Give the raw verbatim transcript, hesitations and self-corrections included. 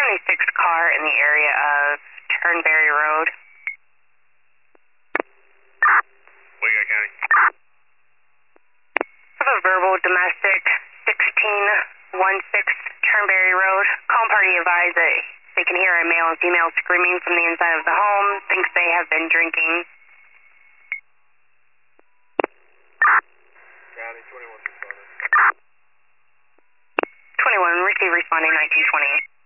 twenty-six car in the area of Turnberry Road. What you got, County? I have a verbal domestic sixteen sixteen Turnberry Road. Calm party advised that they can hear a male and female screaming from the inside of the home. Thinks they have been drinking. County, twenty-one responding. twenty-one, receive responding nineteen twenty.